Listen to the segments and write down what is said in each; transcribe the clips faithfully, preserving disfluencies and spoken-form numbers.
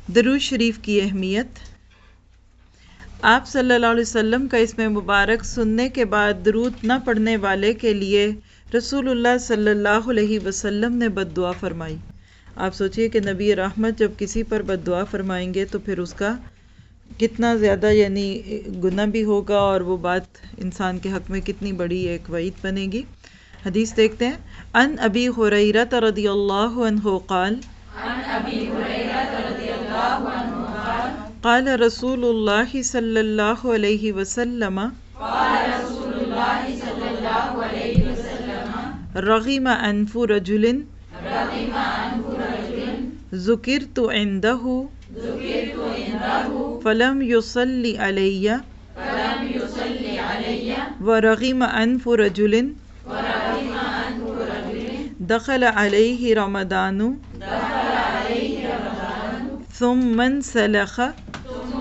درود شریف کی اہمیت۔ آپ صلی اللہ علیہ وسلم کا اسم مبارک سننے کے بعد درود نہ پڑھنے والے کے لیے رسول اللہ صلی اللہ علیہ وسلم نے بد دعا فرمائی۔ آپ سوچئے کہ نبی رحمت جب کسی پر بد دعا فرمائیں گے تو پھر اس کا کتنا زیادہ یعنی گناہ بھی ہوگا، اور وہ بات انسان کے حق میں کتنی بڑی ایک وعید بنے گی۔ حدیث دیکھتے ہیں۔ ان ابی ہریرہ رضی اللہ عنہ قال عن ابی ہریرہ رضی اللہ عنہ قال قال رسول اللہ صلی اللہ علیہ وسلم قال رسول اللہ صلی اللہ علیہ وسلم رغم انف رجل رغم انف رجل ذکرت عنده ذکرت عنده فلم يصل علی فلم يصلی علی ورغم انف رجل ورغم انف رجل دخل علیہ رمضان دخل علیہ رمضان ثم انسلخ ثم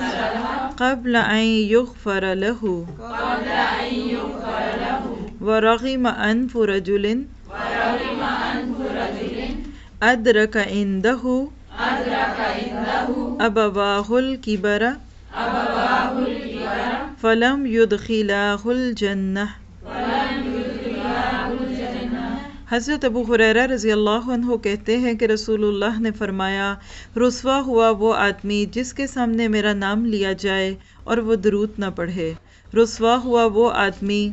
انسلخ قبل ان یغفر له قبل ان یغفر له ورغم انف رجل ورغم انف رجل ادرک عنده ادرک عنده ابواہ الکبر ابواہ الکبر فلم يدخلاه الجنہ۔ ولم يدخلاه الجنہ۔ حضرت ابو ہریرہ رضی اللہ عنہ کہتے ہیں کہ رسول اللہ نے فرمایا، رسوا ہوا وہ آدمی جس کے سامنے میرا نام لیا جائے اور وہ درود نہ پڑھے۔ رسوا ہوا وہ آدمی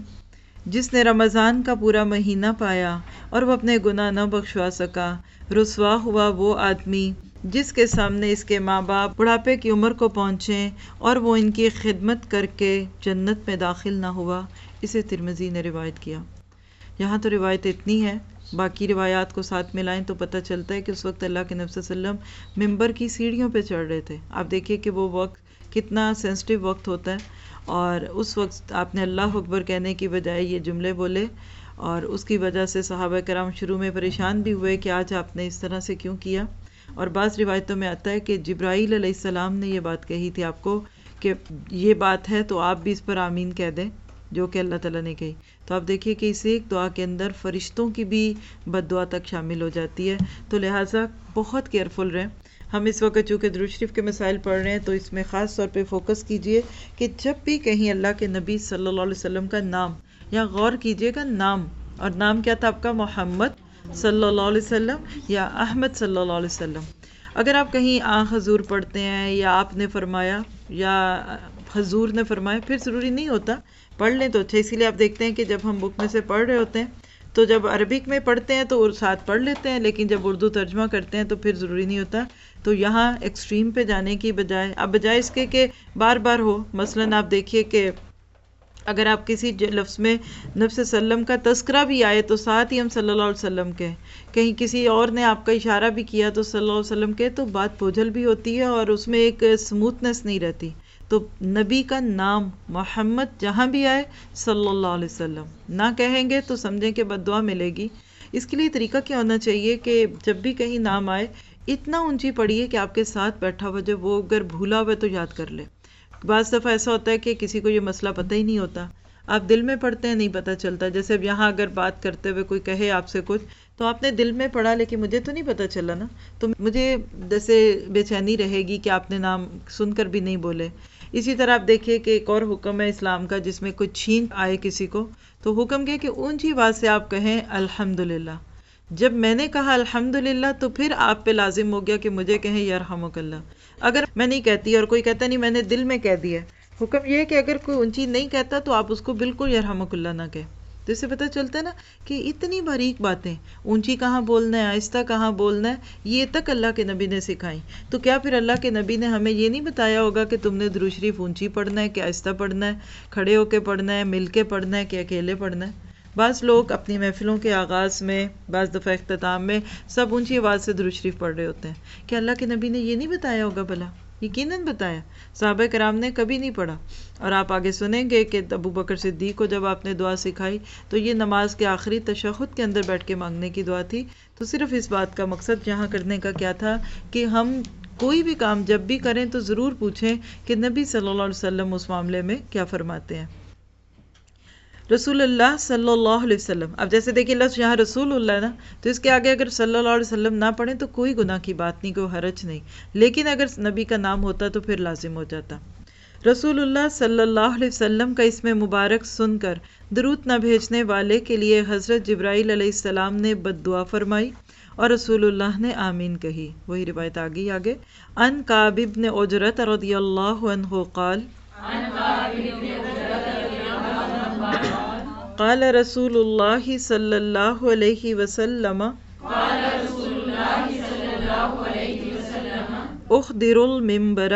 جس نے رمضان کا پورا مہینہ پایا اور وہ اپنے گناہ نہ بخشوا سکا۔ رسوا ہوا وہ آدمی جس کے سامنے اس کے ماں باپ بڑھاپے کی عمر کو پہنچیں اور وہ ان کی خدمت کر کے جنت میں داخل نہ ہوا۔ اسے ترمذی نے روایت کیا۔ یہاں تو روایت اتنی ہے، باقی روایات کو ساتھ ملائیں تو پتہ چلتا ہے کہ اس وقت اللہ کے نبی صلی اللہ علیہ وسلم ممبر کی سیڑھیوں پہ چڑھ رہے تھے۔ آپ دیکھیے کہ وہ وقت کتنا سینسٹیو وقت ہوتا ہے، اور اس وقت آپ نے اللہ اکبر کہنے کی بجائے یہ جملے بولے، اور اس کی وجہ سے صحابہ کرام شروع میں پریشان بھی ہوئے کہ آج آپ نے اس طرح سے کیوں کیا۔ اور بعض روایتوں میں آتا ہے کہ جبرائیل علیہ السلام نے یہ بات کہی تھی آپ کو کہ یہ بات ہے تو آپ بھی اس پر آمین کہہ دیں، جو کہ اللہ تعالیٰ نے کہی۔ تو آپ دیکھیے کہ اس ایک دعا کے اندر فرشتوں کی بھی بد دعا تک شامل ہو جاتی ہے، تو لہٰذا بہت کیئرفل رہیں۔ ہم اس وقت چونکہ درود شریف کے مسائل پڑھ رہے ہیں تو اس میں خاص طور پہ فوکس کیجئے کہ جب بھی کہیں اللہ کے نبی صلی اللہ علیہ وسلم کا نام، یا غور کیجئے گا نام، اور نام کیا تھا آپ کا؟ محمد صلی اللہ علیہ وسلم یا احمد صلی اللہ علیہ وسلم۔ اگر آپ کہیں آ حضور پڑھتے ہیں یا آپ نے فرمایا یا حضور نے فرمایا، پھر ضروری نہیں ہوتا، پڑھ لیں تو اچھا۔ اسی لیے آپ دیکھتے ہیں کہ جب ہم بک میں سے پڑھ رہے ہوتے ہیں تو جب عربک میں پڑھتے ہیں تو ساتھ پڑھ لیتے ہیں، لیکن جب اردو ترجمہ کرتے ہیں تو پھر ضروری نہیں ہوتا۔ تو یہاں ایکسٹریم پہ جانے کی بجائے، اب بجائے اس کے کہ بار بار ہو، مثلاً آپ دیکھیے کہ اگر آپ کسی لفظ میں نبی صلی اللہ علیہ وسلم کا تذکرہ بھی آئے تو ساتھ ہی ہم صلی اللہ علیہ وسلم کے، کہیں کسی اور نے آپ کا اشارہ بھی کیا تو صلی اللہ علیہ وسلم کے، تو بات بوجھل بھی ہوتی ہے اور اس میں ایک سموتھنس نہیں رہتی۔ تو نبی کا نام محمد جہاں بھی آئے صلی اللہ علیہ وسلم نہ کہیں گے تو سمجھیں کہ بد دعا ملے گی۔ اس کے لیے طریقہ کیا ہونا چاہیے کہ جب بھی کہیں نام آئے اتنا اونچی پڑھیے کہ آپ کے ساتھ بیٹھا ہوا جو وہ اگر بھولا ہوا تو یاد کر لے۔ بعض دفعہ ایسا ہوتا ہے کہ کسی کو یہ مسئلہ پتہ ہی نہیں ہوتا، آپ دل میں پڑھتے ہیں نہیں پتہ چلتا۔ جیسے اب یہاں اگر بات کرتے ہوئے کوئی کہے آپ سے کچھ تو آپ نے دل میں پڑھا لیکن مجھے تو نہیں پتہ چلا نا، تو مجھے جیسے بے چینی رہے گی کہ آپ نے نام سن کر بھی نہیں بولے۔ اسی طرح آپ دیکھیے کہ ایک اور حکم ہے اسلام کا جس میں کوئی چھینک آئے کسی کو تو حکم کیا کہ اونچی آواز سے آپ کہیں الحمدللہ۔ جب میں نے کہا الحمدللہ تو پھر آپ پہ لازم ہو گیا کہ مجھے کہیں یرحمک اللہ۔ اگر میں نہیں کہتی اور کوئی کہتا نہیں میں نے دل میں کہہ دیا، حکم یہ ہے کہ اگر کوئی اونچی نہیں کہتا تو آپ اس کو بالکل یرحمک اللہ نہ کہیں۔ تو اس سے پتہ چلتا ہے نا کہ اتنی باریک باتیں، اونچی کہاں بولنا ہے، آہستہ کہاں بولنا ہے، یہ تک اللہ کے نبی نے سکھائیں۔ تو کیا پھر اللہ کے نبی نے ہمیں یہ نہیں بتایا ہوگا کہ تم نے درود شریف اونچی پڑھنا ہے کہ آہستہ پڑھنا ہے، کھڑے ہو کے پڑھنا ہے، مل کے پڑھنا ہے کہ اکیلے پڑھنا ہے؟ بعض لوگ اپنی محفلوں کے آغاز میں، بعض دفعہ اختتام میں سب اونچی آواز سے درود شریف پڑھ رہے ہوتے ہیں۔ کہ اللہ کے نبی نے یہ نہیں بتایا ہوگا بھلا؟ یقیناً بتایا، صحابہ کرام نے کبھی نہیں پڑھا۔ اور آپ آگے سنیں گے کہ ابو بکر صدیق کو جب آپ نے دعا سکھائی تو یہ نماز کے آخری تشہد کے اندر بیٹھ کے مانگنے کی دعا تھی۔ تو صرف اس بات کا مقصد یہاں کرنے کا کیا تھا کہ ہم کوئی بھی کام جب بھی کریں تو ضرور پوچھیں کہ نبی صلی اللہ علیہ وسلم اس معاملے میں کیا فرماتے ہیں۔ رسول اللہ صلی اللہ علیہ وسلم. اب جیسے دیکھیے لفظ یہاں رسول اللہ ہے نا، تو اس کے آگے اگر صلی اللہ علیہ وسلم نہ پڑھیں تو کوئی گناہ کی بات نہیں، کوئی حرج نہیں، لیکن اگر نبی کا نام ہوتا تو پھر لازم ہو جاتا. رسول اللہ صلی اللہ علیہ وسلم کا اسم مبارک سن کر درود نہ بھیجنے والے کے لیے حضرت جبرائیل علیہ السلام نے بد دعا فرمائی اور رسول اللہ نے آمین کہی. وہی روایت آ گئی آگے. ان کعب بن عجرۃ رضی اللہ عنہ قال قال رسول اللہ صلی اللہ علیہ وسلم اخدر المنبر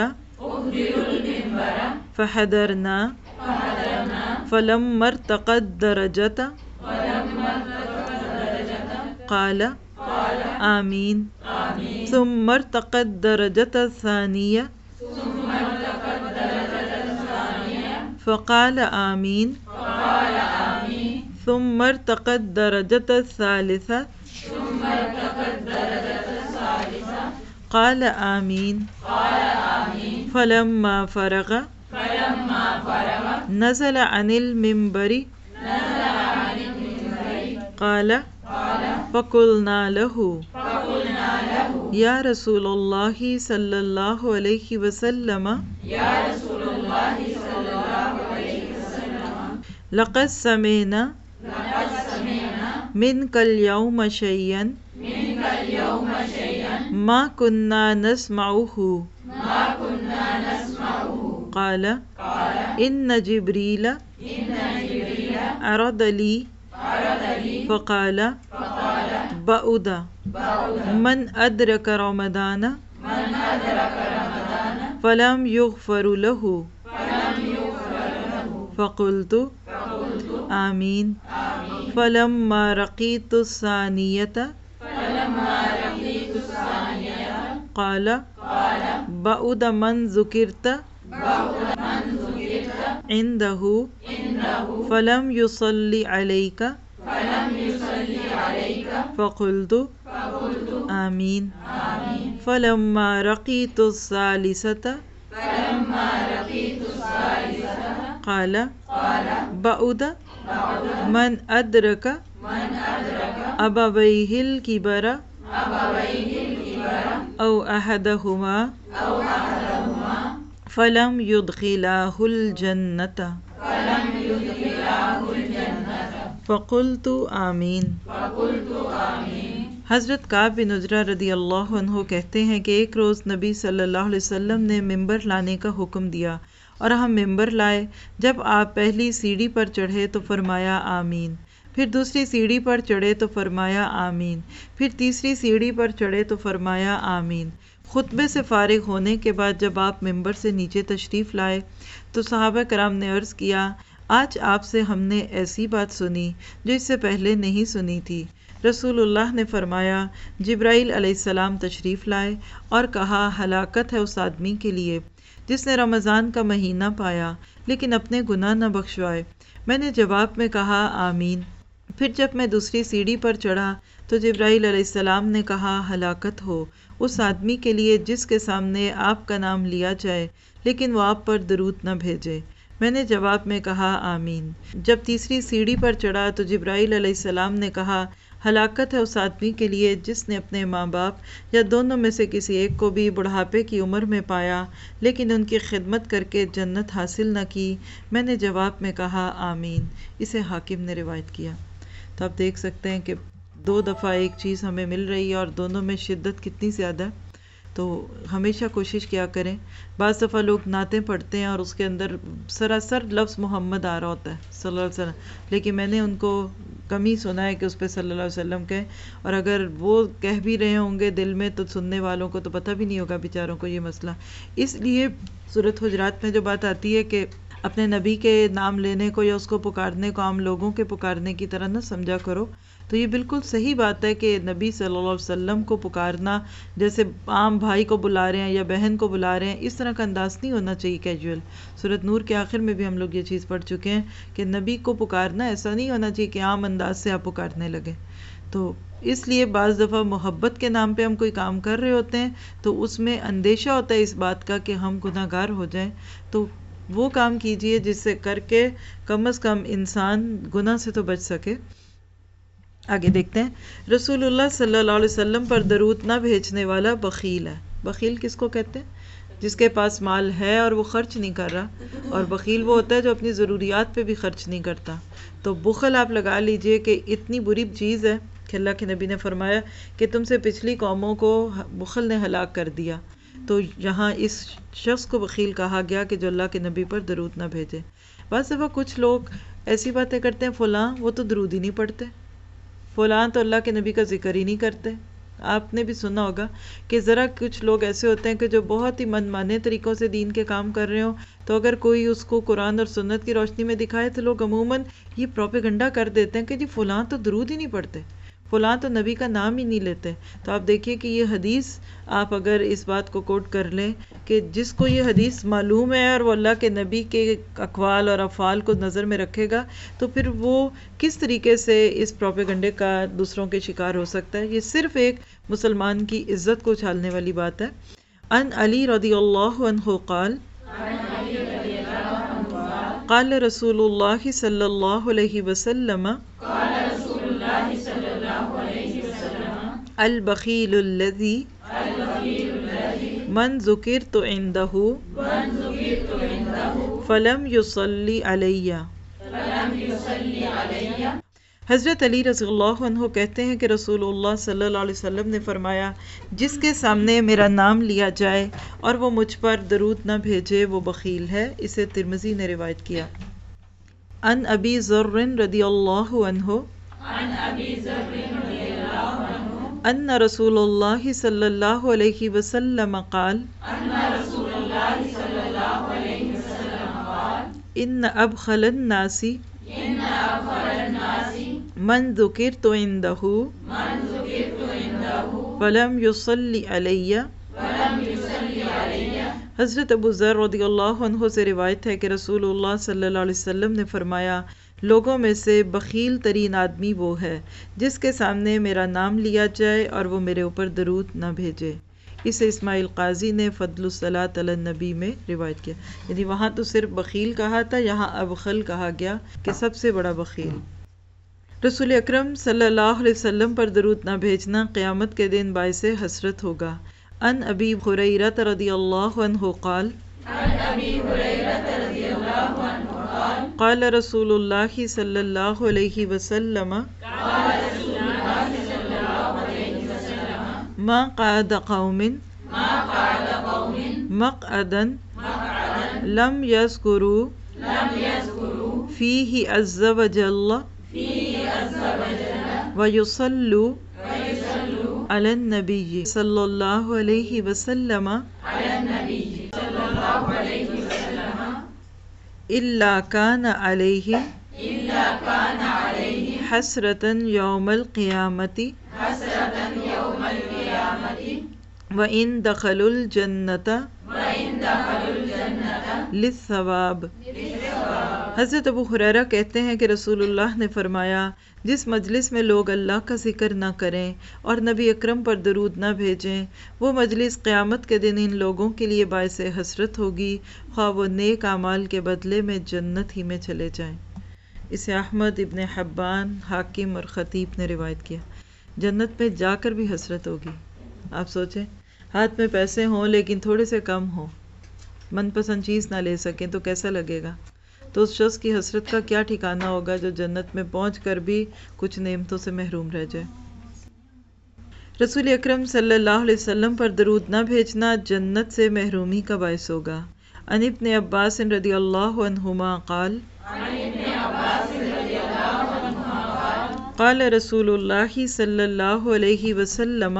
فحضرنا فلما ارتقى الدرجة قال آمین ثم ارتقى الدرجة الثانية فقال آمین ثم ارتقى الدرجة الثالثة قال آمین فلما فرغ نزل عن المنبر قال فقلنا له یا رسول اللہ صلی اللہ علیہ وسلم لقد سمعنا منك اليوم شيئا ما كنا نسمعه قال إن جبريل عرض لي فقال بعد من أدرك رمضان فلم يغفر له فقلت آمین فلما رقيت الثانية قال بعد من ذكرت عنده فلم يصلي عليك فقلت آمین فلما رقيت الثالثة قال بعد من أدرك أبويه الكبر أو أحدهما فلم يدخلاه الجنة فقلت آمین. حضرت کعب بن عجرہ رضی اللہ عنہ کہتے ہیں کہ ایک روز نبی صلی اللہ علیہ وسلم نے ممبر لانے کا حکم دیا اور ہم ممبر لائے. جب آپ پہلی سیڑھی پر چڑھے تو فرمایا آمین، پھر دوسری سیڑھی پر چڑھے تو فرمایا آمین، پھر تیسری سیڑھی پر چڑھے تو فرمایا آمین. خطبے سے فارغ ہونے کے بعد جب آپ ممبر سے نیچے تشریف لائے تو صحابہ کرام نے عرض کیا آج آپ سے ہم نے ایسی بات سنی جو اس سے پہلے نہیں سنی تھی. رسول اللہ نے فرمایا جبرائیل علیہ السلام تشریف لائے اور کہا ہلاکت ہے اس آدمی کے لیے جس نے رمضان کا مہینہ پایا لیکن اپنے گناہ نہ بخشوائے. میں نے جواب میں کہا آمین. پھر جب میں دوسری سیڑھی پر چڑھا تو جبرائیل علیہ السلام نے کہا ہلاکت ہو اس آدمی کے لیے جس کے سامنے آپ کا نام لیا جائے لیکن وہ آپ پر درود نہ بھیجے. میں نے جواب میں کہا آمین. جب تیسری سیڑھی پر چڑھا تو جبرائیل علیہ السلام نے کہا ہلاکت ہے اس آدمی کے لیے جس نے اپنے ماں باپ یا دونوں میں سے کسی ایک کو بھی بڑھاپے کی عمر میں پایا لیکن ان کی خدمت کر کے جنت حاصل نہ کی. میں نے جواب میں کہا آمین. اسے حاکم نے روایت کیا. تو آپ دیکھ سکتے ہیں کہ دو دفعہ ایک چیز ہمیں مل رہی ہے اور دونوں میں شدت کتنی زیادہ ہے. تو ہمیشہ کوشش کیا کریں. بعض دفعہ لوگ نعتیں پڑھتے ہیں اور اس کے اندر سراسر لفظ محمد آ رہا ہوتا ہے صلی اللہ علیہ وسلم، لیکن میں نے ان کو کم ہی سنا ہے کہ اس پہ صلی اللہ علیہ وسلم کہیں، اور اگر وہ کہہ بھی رہے ہوں گے دل میں تو سننے والوں کو تو پتہ بھی نہیں ہوگا بیچاروں کو یہ مسئلہ. اس لیے سورۃ حجرات میں جو بات آتی ہے کہ اپنے نبی کے نام لینے کو یا اس کو پکارنے کو عام لوگوں کے پکارنے کی طرح نہ سمجھا کرو، تو یہ بالکل صحیح بات ہے کہ نبی صلی اللہ علیہ وسلم کو پکارنا جیسے عام بھائی کو بلا رہے ہیں یا بہن کو بلا رہے ہیں، اس طرح کا انداز نہیں ہونا چاہیے کیجول. سورۃ نور کے آخر میں بھی ہم لوگ یہ چیز پڑھ چکے ہیں کہ نبی کو پکارنا ایسا نہیں ہونا چاہیے کہ عام انداز سے آپ پکارنے لگے. تو اس لیے بعض دفعہ محبت کے نام پہ ہم کوئی کام کر رہے ہوتے ہیں تو اس میں اندیشہ ہوتا ہے اس بات کا کہ ہم گناہ گار ہو جائیں، تو وہ کام کیجئے جس سے کر کے کم از کم انسان گناہ سے تو بچ سکے۔ آگے دیکھتے ہیں، رسول اللہ صلی اللہ علیہ وسلم پر درود نہ بھیجنے والا بخیل ہے۔ بخیل کس کو کہتے ہیں؟ جس کے پاس مال ہے اور وہ خرچ نہیں کر رہا، اور بخیل وہ ہوتا ہے جو اپنی ضروریات پہ بھی خرچ نہیں کرتا۔ تو بخل آپ لگا لیجئے کہ اتنی بری چیز ہے کہ اللہ کے نبی نے فرمایا کہ تم سے پچھلی قوموں کو بخل نے ہلاک کر دیا، تو یہاں اس شخص کو بخیل کہا گیا کہ جو اللہ کے نبی پر درود نہ بھیجے۔ بعض دفعہ کچھ لوگ ایسی باتیں کرتے ہیں، فلاں وہ تو درود ہی نہیں پڑھتے، فلاں تو اللہ کے نبی کا ذکر ہی نہیں کرتے۔ آپ نے بھی سنا ہوگا کہ ذرا کچھ لوگ ایسے ہوتے ہیں کہ جو بہت ہی من مانے طریقوں سے دین کے کام کر رہے ہوں، تو اگر کوئی اس کو قرآن اور سنت کی روشنی میں دکھائے تو لوگ عموماً یہ پروپیگنڈا کر دیتے ہیں کہ جی فلاں تو درود ہی نہیں پڑھتے، فلاں تو نبی کا نام ہی نہیں لیتے۔ تو آپ دیکھیے کہ یہ حدیث آپ اگر اس بات کو کوٹ کر لیں کہ جس کو یہ حدیث معلوم ہے اور وہ اللہ کے نبی کے اقوال اور افعال کو نظر میں رکھے گا، تو پھر وہ کس طریقے سے اس پروپیگنڈے کا دوسروں کے شکار ہو سکتا ہے؟ یہ صرف ایک مسلمان کی عزت کو اچھالنے والی بات ہے۔ ان علی رضی اللہ عنہ قال قال رسول اللہ صلی اللہ علیہ وسلم البخیل الذی من ذکرت عندہ فلم یصلی علی۔ حضرت علی رضی اللہ عنہ کہتے ہیں کہ رسول اللہ صلی اللہ علیہ وسلم نے فرمایا، جس کے سامنے میرا نام لیا جائے اور وہ مجھ پر درود نہ بھیجے وہ بخیل ہے۔ اسے ترمذی نے روایت کیا۔ ان ابی ذر رضی اللہ عنہ ان رسول اللہ صلی اللہ علیہ وسلم قال ان ابخل الناس من ذکرت عندہ فلم یصلی علی۔ حضرت ابو ذر رضی اللہ عنہ سے روایت ہے کہ رسول اللہ صلی اللہ علیہ وسلم نے فرمایا، لوگوں میں سے بخیل ترین آدمی وہ ہے جس کے سامنے میرا نام لیا جائے اور وہ میرے اوپر درود نہ بھیجے۔ اسے اسماعیل قاضی نے فضل الصلاۃ علی النبی میں روایت کیا۔ یعنی وہاں تو صرف بخیل کہا تھا، یہاں ابخل کہا گیا کہ سب سے بڑا بخیل۔ رسول اکرم صلی اللہ علیہ وسلم پر درود نہ بھیجنا قیامت کے دن باعث حسرت ہوگا۔ ان ابی ہریرہ رضی اللہ عنہ قال قال رسول اللہ صلی اللہ علیہ وسلم ما قعد قوم مقعدا لم يذكروا فيه عز وجل ويصلوا علی النبی صلی اللہ علیہ وسلم الا کان علیہ حسرۃ یوم القیامۃ وَإِن دَخَلُوا الْجَنَّةَ لِلثَّوَابِ۔ حضرت ابو ہریرہ کہتے ہیں کہ رسول اللہ نے فرمایا، جس مجلس میں لوگ اللہ کا ذکر نہ کریں اور نبی اکرم پر درود نہ بھیجیں، وہ مجلس قیامت کے دن ان لوگوں کے لیے باعث حسرت ہوگی، خواہ وہ نیک اعمال کے بدلے میں جنت ہی میں چلے جائیں۔ اسے احمد، ابن حبان، حاکم اور خطیب نے روایت کیا۔ جنت میں جا کر بھی حسرت ہوگی۔ آپ سوچیں، ہاتھ میں پیسے ہوں لیکن تھوڑے سے کم ہوں، من پسند چیز نہ لے سکیں تو کیسا لگے گا؟ تو اس شخص کی حسرت کا کیا ٹھکانہ ہوگا جو جنت میں پہنچ کر بھی کچھ نعمتوں سے محروم رہ جائے۔ رسول اکرم صلی اللہ علیہ وسلم پر درود نہ بھیجنا جنت سے محرومی کا باعث ہوگا۔ عن ابن عباس رضی اللہ عنہما قال قال رسول اللہ صلی اللہ علیہ وسلم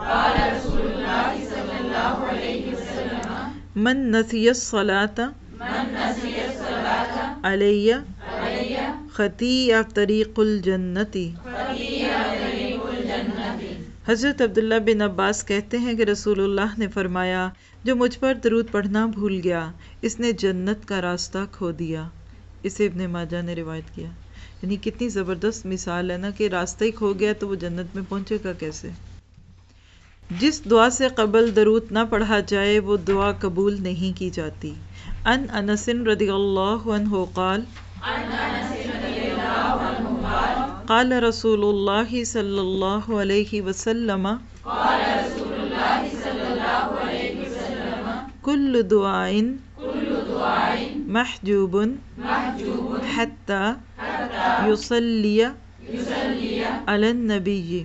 من نسی الصلاۃ علی خطیئہ طریق الجنت۔ حضرت عبداللہ بن عباس کہتے ہیں کہ رسول اللہ نے فرمایا، جو مجھ پر درود پڑھنا بھول گیا اس نے جنت کا راستہ کھو دیا۔ اسے ابن ماجہ نے روایت کیا۔ یعنی کتنی زبردست مثال ہے نا کہ راستہ ہی کھو گیا تو وہ جنت میں پہنچے گا کیسے؟ جس دعا سے قبل درود نہ پڑھا جائے وہ دعا قبول نہیں کی جاتی۔ ان انس رضی اللہ عنہ قال قال رسول اللہ صلی اللہ علیہ وسلم کل دعاء محجوب حتی یصلی علی النبی.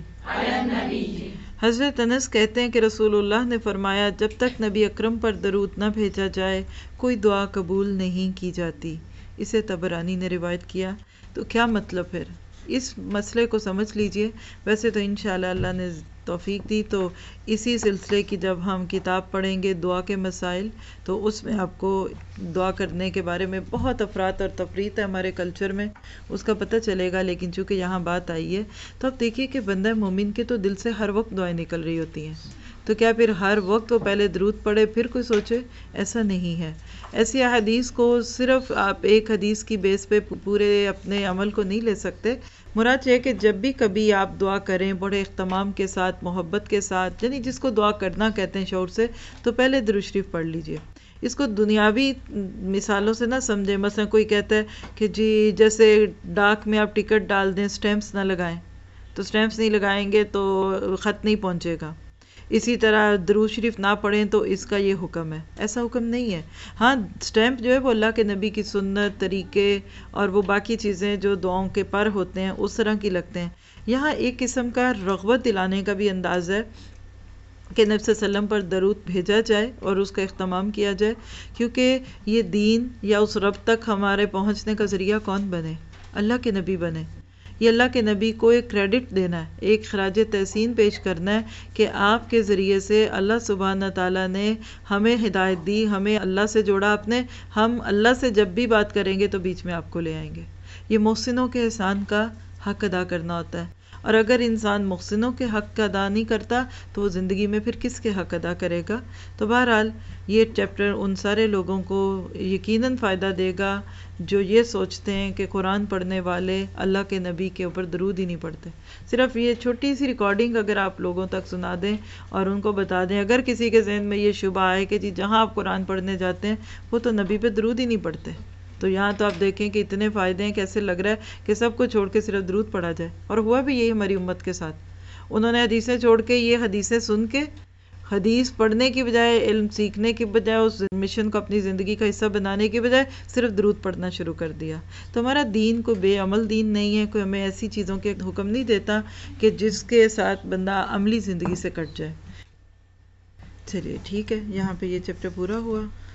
حضرت انس کہتے ہیں کہ رسول اللہ نے فرمایا جب تک نبی اکرم پر درود نہ بھیجا جائے کوئی دعا قبول نہیں کی جاتی. اسے طبرانی نے روایت کیا. تو کیا مطلب پھر اس مسئلے کو سمجھ لیجئے. ویسے تو انشاءاللہ اللہ نے توفیق دی تو اسی سلسلے کی جب ہم کتاب پڑھیں گے دعا کے مسائل تو اس میں آپ کو دعا کرنے کے بارے میں بہت افراد اور تفریط ہے ہمارے کلچر میں، اس کا پتہ چلے گا. لیکن چونکہ یہاں بات آئی ہے تو اب دیکھیے کہ بندہ مومن کے تو دل سے ہر وقت دعائیں نکل رہی ہوتی ہیں، تو کیا پھر ہر وقت وہ پہلے درود پڑھے پھر کوئی سوچے؟ ایسا نہیں ہے. ایسی احادیث کو صرف آپ ایک حدیث کی بیس پہ پورے اپنے عمل کو نہیں لے سکتے. مراد یہ کہ جب بھی کبھی آپ دعا کریں بڑے اہتمام کے ساتھ، محبت کے ساتھ، یعنی جس کو دعا کرنا کہتے ہیں شعور سے، تو پہلے درود شریف پڑھ لیجئے. اس کو دنیاوی مثالوں سے نہ سمجھیں. مثلا کوئی کہتا ہے کہ جی جیسے ڈاک میں آپ ٹکٹ ڈال دیں سٹیمپس نہ لگائیں، تو سٹیمپس نہیں لگائیں گے تو خط نہیں پہنچے گا. اسی طرح درود شریف نہ پڑھیں تو اس کا یہ حکم ہے. ایسا حکم نہیں ہے. ہاں سٹیمپ جو ہے وہ اللہ کے نبی کی سنت، طریقے اور وہ باقی چیزیں جو دعاؤں کے پر ہوتے ہیں اس طرح کی لگتے ہیں. یہاں ایک قسم کا رغبت دلانے کا بھی انداز ہے کہ نبی صلی اللہ علیہ وسلم پر درود بھیجا جائے اور اس کا اہتمام کیا جائے، کیونکہ یہ دین یا اس رب تک ہمارے پہنچنے کا ذریعہ کون بنے؟ اللہ کے نبی بنے. یہ اللہ کے نبی کو ایک کریڈٹ دینا ہے، ایک خراج تحسین پیش کرنا ہے کہ آپ کے ذریعے سے اللہ سبحانہ تعالیٰ نے ہمیں ہدایت دی، ہمیں اللہ سے جوڑا اپنے. ہم اللہ سے جب بھی بات کریں گے تو بیچ میں آپ کو لے آئیں گے. یہ محسنوں کے احسان کا حق ادا کرنا ہوتا ہے، اور اگر انسان محسنوں کے حق کا ادا نہیں کرتا تو وہ زندگی میں پھر کس کے حق ادا کرے گا؟ تو بہرحال یہ چیپٹر ان سارے لوگوں کو یقیناً فائدہ دے گا جو یہ سوچتے ہیں کہ قرآن پڑھنے والے اللہ کے نبی کے اوپر درود ہی نہیں پڑھتے. صرف یہ چھوٹی سی ریکارڈنگ اگر آپ لوگوں تک سنا دیں اور ان کو بتا دیں، اگر کسی کے ذہن میں یہ شبہ آئے کہ جی جہاں آپ قرآن پڑھنے جاتے ہیں وہ تو نبی پہ درود ہی نہیں پڑھتے، تو یہاں تو آپ دیکھیں کہ اتنے فائدے ہیں، کیسے لگ رہا ہے کہ سب کو چھوڑ کے صرف درود پڑھا جائے. اور ہوا بھی یہی ہماری امت کے ساتھ. انہوں نے حدیثیں چھوڑ کے یہ حدیثیں سن کے حدیث پڑھنے کی بجائے، علم سیکھنے کی بجائے، اس مشن کو اپنی زندگی کا حصہ بنانے کی بجائے صرف درود پڑھنا شروع کر دیا. تو ہمارا دین کوئی بے عمل دین نہیں ہے، کوئی ہمیں ایسی چیزوں کے حکم نہیں دیتا کہ جس کے ساتھ بندہ عملی زندگی سے کٹ جائے. چلیے ٹھیک ہے، یہاں پہ یہ چیپٹر پورا ہوا.